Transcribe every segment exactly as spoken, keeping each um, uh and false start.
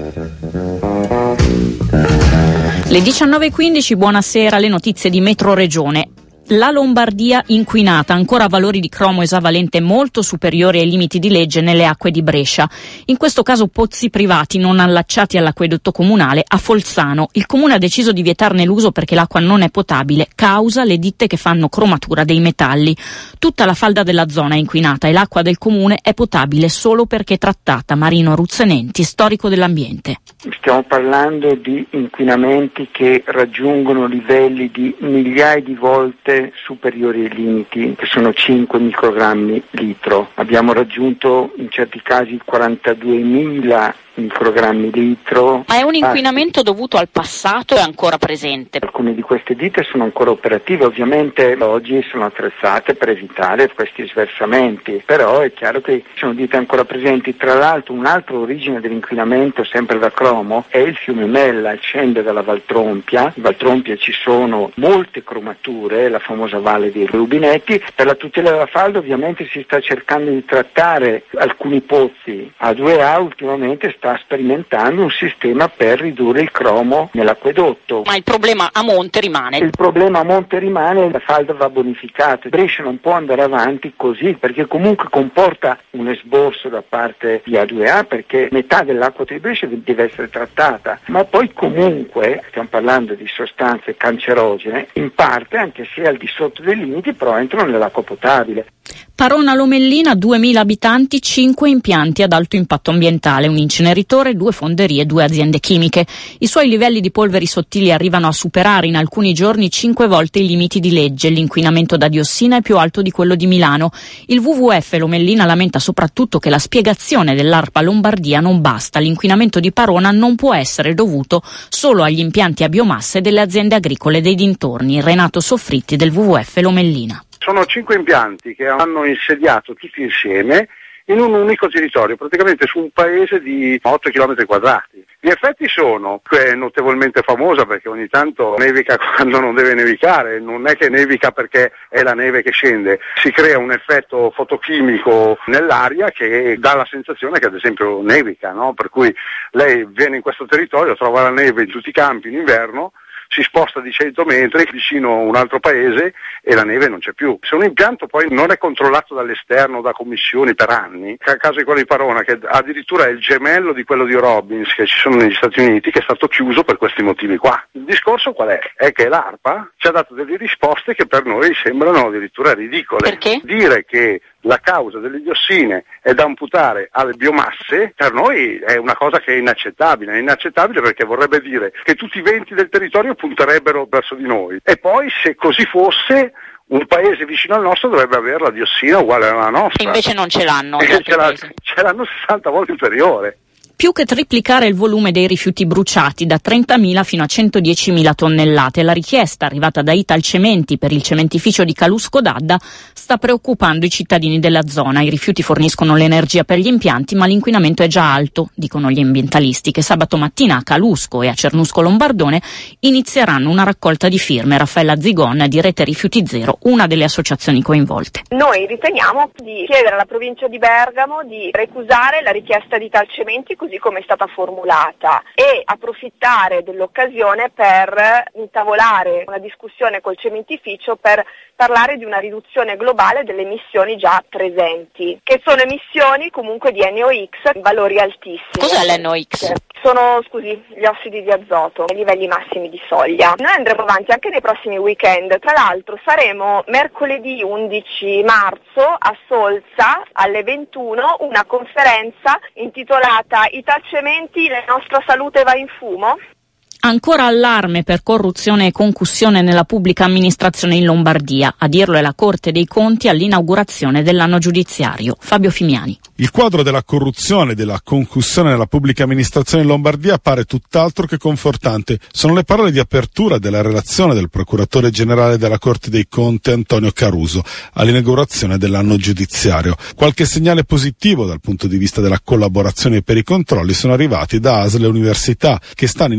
Le diciannove e quindici, buonasera, le notizie di Metro Regione. La Lombardia inquinata, ancora valori di cromo esavalente molto superiori ai limiti di legge nelle acque di Brescia. In questo caso pozzi privati non allacciati all'acquedotto comunale a Folzano. Il comune ha deciso di vietarne l'uso perché l'acqua non è potabile, causa le ditte che fanno cromatura dei metalli. Tutta la falda della zona è inquinata e l'acqua del comune è potabile solo perché trattata. Marino Ruzzenenti, storico dell'ambiente. Stiamo parlando di inquinamenti che raggiungono livelli di migliaia di volte superiori ai limiti, che sono cinque microgrammi litro. Abbiamo raggiunto in certi casi quarantaduemila microgrammi litro. Ma è un inquinamento dovuto al passato e ancora presente? Alcune di queste ditte sono ancora operative, ovviamente oggi sono attrezzate per evitare questi sversamenti, però è chiaro che sono ditte ancora presenti. Tra l'altro un'altra origine dell'inquinamento, sempre da cromo, è il fiume Mella, scende dalla Valtrompia. In Valtrompia ci sono molte cromature, la famosa valle dei rubinetti. Per la tutela della falda ovviamente si sta cercando di trattare alcuni pozzi. A due A ultimamente sta sperimentando un sistema per ridurre il cromo nell'acquedotto. Ma il problema a monte rimane? Il problema a monte rimane, la falda va bonificata. Brescia non può andare avanti così, perché comunque comporta un esborso da parte di A due A, perché metà dell'acqua di Brescia deve essere trattata, ma poi comunque stiamo parlando di sostanze cancerogene, in parte anche se al di sotto dei limiti, però entrano nell'acqua potabile. Parona Lomellina, duemila abitanti, cinque impianti ad alto impatto ambientale, un inceneritore, due fonderie, due aziende chimiche. I suoi livelli di polveri sottili arrivano a superare in alcuni giorni cinque volte i limiti di legge. L'inquinamento da diossina è più alto di quello di Milano. Il W W F Lomellina lamenta soprattutto che la spiegazione dell'ARPA Lombardia non basta. L'inquinamento di Parona non può essere dovuto solo agli impianti a biomasse delle aziende agricole dei dintorni. Renato Soffritti del W W F Lomellina. Sono cinque impianti che hanno insediato tutti insieme in un unico territorio, praticamente su un paese di otto chilometri quadrati. Gli effetti sono che è notevolmente famosa perché ogni tanto nevica quando non deve nevicare, non è che nevica perché è la neve che scende, si crea un effetto fotochimico nell'aria che dà la sensazione che ad esempio nevica, no? Per cui lei viene in questo territorio, trova la neve in tutti i campi in inverno, si sposta di cento metri vicino a un altro paese e la neve non c'è più. Se un impianto poi non è controllato dall'esterno, da commissioni per anni, il caso di quello di Parona, che addirittura è il gemello di quello di Robbins che ci sono negli Stati Uniti, che è stato chiuso per questi motivi qua. Il discorso qual è? È che l'ARPA ci ha dato delle risposte che per noi sembrano addirittura ridicole. Perché? Dire che la causa delle diossine è da imputare alle biomasse, per noi è una cosa che è inaccettabile. È inaccettabile perché vorrebbe dire che tutti i venti del territorio punterebbero verso di noi. E poi, se così fosse, un paese vicino al nostro dovrebbe avere la diossina uguale alla nostra. Invece non ce l'hanno. E ce, la, ce l'hanno sessanta volte inferiore. Più che triplicare il volume dei rifiuti bruciati da trentamila fino a centodiecimila tonnellate. La richiesta arrivata da Italcementi per il cementificio di Calusco d'Adda sta preoccupando i cittadini della zona. I rifiuti forniscono l'energia per gli impianti, ma l'inquinamento è già alto, dicono gli ambientalisti, che sabato mattina a Calusco e a Cernusco Lombardone inizieranno una raccolta di firme. Raffaella Zigon di Rete Rifiuti Zero, una delle associazioni coinvolte. Noi riteniamo di chiedere alla provincia di Bergamo di recusare la richiesta di Italcementi così come è stata formulata e approfittare dell'occasione per intavolare una discussione col cementificio per parlare di una riduzione globale delle emissioni già presenti, che sono emissioni comunque di N O X, valori altissimi. Cos'è l'N O X? Sono, scusi, gli ossidi di azoto, ai livelli massimi di soglia. Noi andremo avanti anche nei prossimi weekend. Tra l'altro saremo mercoledì undici marzo a Solza alle ventuno una conferenza intitolata Italcementi, la nostra salute va in fumo? Ancora allarme per corruzione e concussione nella pubblica amministrazione in Lombardia. A dirlo è la Corte dei Conti all'inaugurazione dell'anno giudiziario. Fabio Fimiani. Il quadro della corruzione e della concussione nella pubblica amministrazione in Lombardia appare tutt'altro che confortante. Sono le parole di apertura della relazione del procuratore generale della Corte dei Conti Antonio Caruso all'inaugurazione dell'anno giudiziario. Qualche segnale positivo dal punto di vista della collaborazione per i controlli sono arrivati da A S L e università, che stanno iniziando a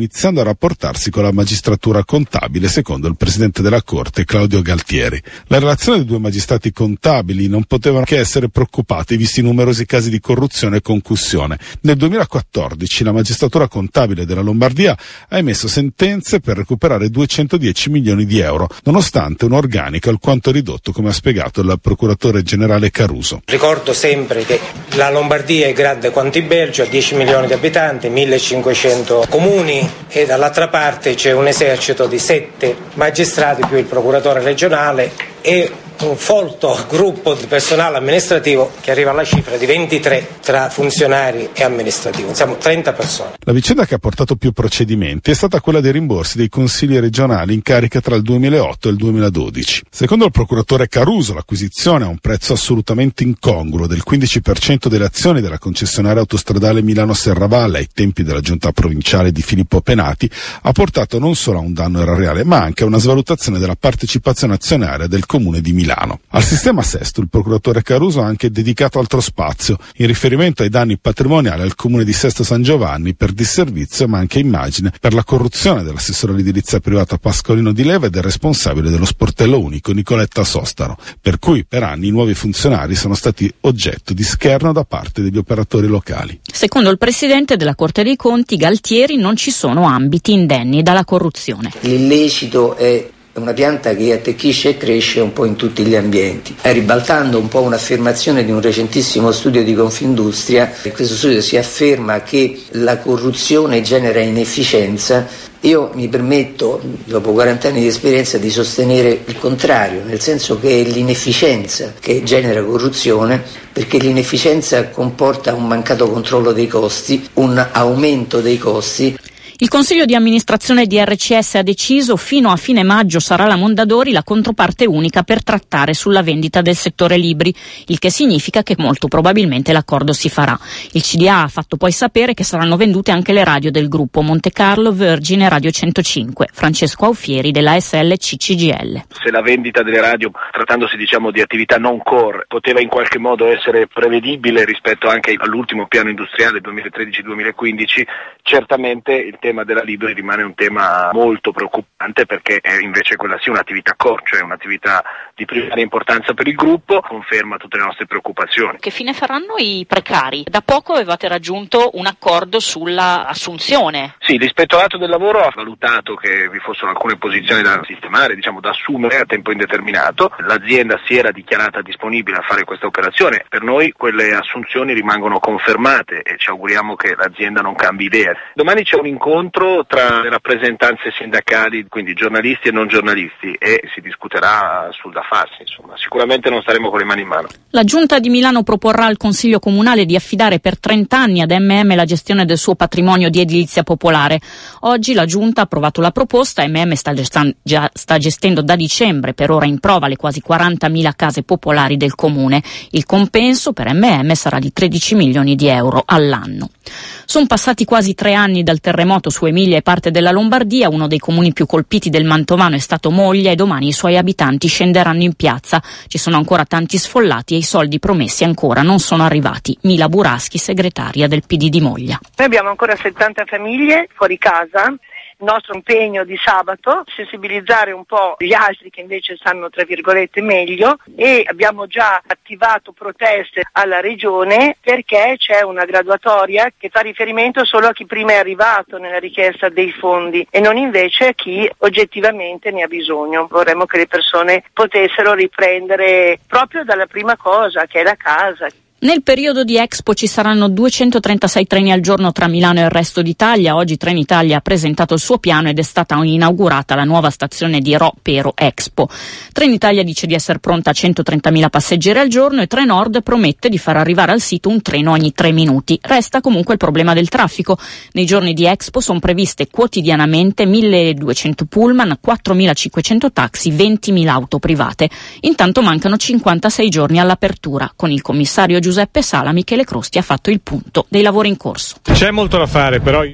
rapportarsi con la magistratura contabile, secondo il presidente della Corte Claudio Galtieri. La relazione dei due magistrati contabili non potevano che essere preoccupati visti i numerosi casi di corruzione e concussione. Nel duemilaquattordici la magistratura contabile della Lombardia ha emesso sentenze per recuperare duecentodieci milioni di euro, nonostante un organico alquanto ridotto, come ha spiegato il procuratore generale Caruso. Ricordo sempre che la Lombardia è grande quanto il Belgio, ha dieci milioni di abitanti, millecinquecento comuni, e dall'altra parte c'è un esercito di sette magistrati più il procuratore regionale e un folto gruppo di personale amministrativo che arriva alla cifra di ventitré tra funzionari e amministrativi, siamo trenta persone. La vicenda che ha portato più procedimenti è stata quella dei rimborsi dei consigli regionali in carica tra il duemilaotto e il duemiladodici. Secondo il procuratore Caruso, l'acquisizione a un prezzo assolutamente incongruo del quindici per cento delle azioni della concessionaria autostradale Milano-Serravalle ai tempi della giunta provinciale di Filippo Penati ha portato non solo a un danno erariale ma anche a una svalutazione della partecipazione azionaria del comune di Milano. Al sistema Sesto il procuratore Caruso ha anche dedicato altro spazio in riferimento ai danni patrimoniali al comune di Sesto San Giovanni per disservizio ma anche immagine per la corruzione dell'assessore all'edilizia privata Pascolino Di Leva e del responsabile dello sportello unico Nicoletta Sostaro, per cui per anni i nuovi funzionari sono stati oggetto di scherno da parte degli operatori locali. Secondo il presidente della Corte dei Conti Galtieri non ci sono ambiti indenni dalla corruzione. L'illecito è una pianta che attecchisce e cresce un po' in tutti gli ambienti. Eh, ribaltando un po' un'affermazione di un recentissimo studio di Confindustria, in questo studio si afferma che la corruzione genera inefficienza. Io mi permetto, dopo quaranta anni di esperienza, di sostenere il contrario, nel senso che è l'inefficienza che genera corruzione, perché l'inefficienza comporta un mancato controllo dei costi, un aumento dei costi. Il Consiglio di amministrazione di R C S ha deciso fino a fine maggio sarà la Mondadori la controparte unica per trattare sulla vendita del settore libri, il che significa che molto probabilmente l'accordo si farà. Il C D A ha fatto poi sapere che saranno vendute anche le radio del gruppo Monte Carlo, Virgin e Radio centocinque. Francesco Aufieri della A S L C C G L. Se la vendita delle radio, trattandosi diciamo di attività non core, poteva in qualche modo essere prevedibile rispetto anche all'ultimo piano industriale duemilatredici duemilaquindici, certamente il tema tema della Libri rimane un tema molto preoccupante, perché è invece quella sì un'attività core, cioè un'attività di primaria importanza per il gruppo, conferma tutte le nostre preoccupazioni. Che fine faranno i precari? Da poco avevate raggiunto un accordo sulla assunzione. Sì, l'ispettorato del lavoro ha valutato che vi fossero alcune posizioni da sistemare, diciamo da assumere a tempo indeterminato. L'azienda si era dichiarata disponibile a fare questa operazione. Per noi quelle assunzioni rimangono confermate e ci auguriamo che l'azienda non cambi idea. Domani c'è un incontro tra le rappresentanze sindacali, quindi giornalisti e non giornalisti, e si discuterà sul da farsi, insomma. Sicuramente non staremo con le mani in mano. La Giunta di Milano proporrà al Consiglio Comunale di affidare per trenta anni ad M M la gestione del suo patrimonio di edilizia popolare. Oggi la Giunta ha approvato la proposta. M M sta, gestan- già, sta gestendo da dicembre per ora in prova le quasi quarantamila case popolari del comune. Il compenso per M M sarà di tredici milioni di euro all'anno. Sono passati quasi tre anni dal terremoto su Emilia e parte della Lombardia. Uno dei comuni più colpiti del Mantovano è stato Moglia e domani i suoi abitanti scenderanno in piazza. Ci sono ancora tanti sfollati e i soldi promessi ancora non sono arrivati. Mila Buraschi, segretaria del P D di Moglia. Noi abbiamo ancora settanta famiglie fuori casa. Il nostro impegno di sabato, sensibilizzare un po' gli altri che invece stanno tra virgolette meglio, e abbiamo già attivato proteste alla regione perché c'è una graduatoria che fa riferimento solo a chi prima è arrivato nella richiesta dei fondi e non invece a chi oggettivamente ne ha bisogno. Vorremmo che le persone potessero riprendere proprio dalla prima cosa, che è la casa. Nel periodo di Expo ci saranno duecentotrentasei treni al giorno tra Milano e il resto d'Italia. Oggi Trenitalia ha presentato il suo piano ed è stata inaugurata la nuova stazione di Ro-Pero Expo. Trenitalia dice di essere pronta a centotrentamila passeggeri al giorno e Trenord promette di far arrivare al sito un treno ogni tre minuti. Resta comunque il problema del traffico. Nei giorni di Expo sono previste quotidianamente milleduecento pullman, quattromilacinquecento taxi, ventimila auto private. Intanto mancano cinquantasei giorni all'apertura. Con il commissario Giuseppe Sala, Michele Crosti ha fatto il punto dei lavori in corso. C'è molto da fare, però io...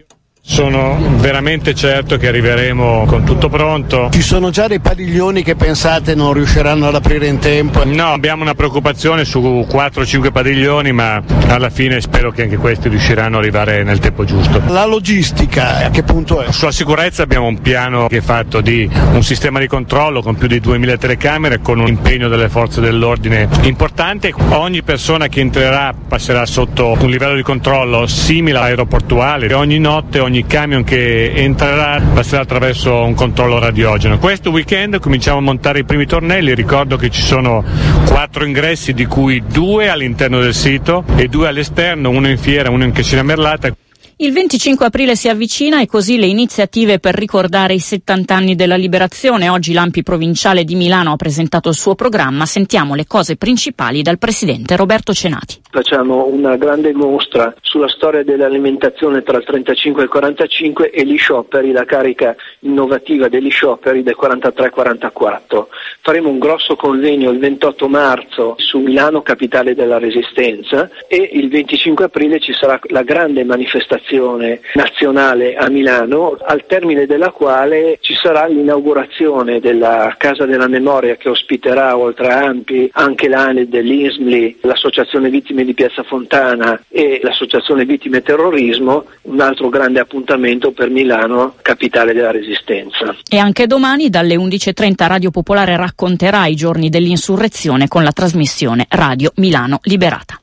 Sono veramente certo che arriveremo con tutto pronto. Ci sono già dei padiglioni che pensate non riusciranno ad aprire in tempo? No, abbiamo una preoccupazione su quattro cinque padiglioni, ma alla fine spero che anche questi riusciranno ad arrivare nel tempo giusto. La logistica a che punto è? Sulla sicurezza abbiamo un piano che è fatto di un sistema di controllo con più di duemila telecamere, con un impegno delle forze dell'ordine importante. Ogni persona che entrerà passerà sotto un livello di controllo simile all'aeroportuale e ogni notte ogni camion che entrerà passerà attraverso un controllo radiogeno. Questo weekend cominciamo a montare i primi tornelli. Ricordo che ci sono quattro ingressi, di cui due all'interno del sito e due all'esterno, uno in fiera, uno in Cascina Merlata. Il venticinque aprile si avvicina e così le iniziative per ricordare i settanta anni della liberazione. Oggi l'A M P I provinciale di Milano ha presentato il suo programma. Sentiamo le cose principali dal presidente Roberto Cenati. Facciamo una grande mostra sulla storia dell'alimentazione tra il trentacinque e il quarantacinque e gli scioperi, la carica innovativa degli scioperi del quarantatré quarantaquattro. Faremo un grosso convegno il ventotto marzo su Milano, capitale della Resistenza, e il venticinque aprile ci sarà la grande manifestazione nazionale a Milano, al termine della quale ci sarà l'inaugurazione della Casa della Memoria, che ospiterà oltre a A M P I anche l'A N E D, l'I S M L I, l'Associazione Vittime di Piazza Fontana e l'Associazione Vittime Terrorismo, un altro grande appuntamento per Milano, capitale della Resistenza. E anche domani dalle undici e trenta Radio Popolare racconterà i giorni dell'insurrezione con la trasmissione Radio Milano Liberata.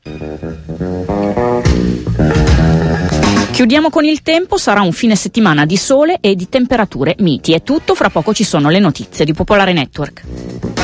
Chiudiamo con il tempo, sarà un fine settimana di sole e di temperature miti. È tutto, fra poco ci sono le notizie di Popolare Network.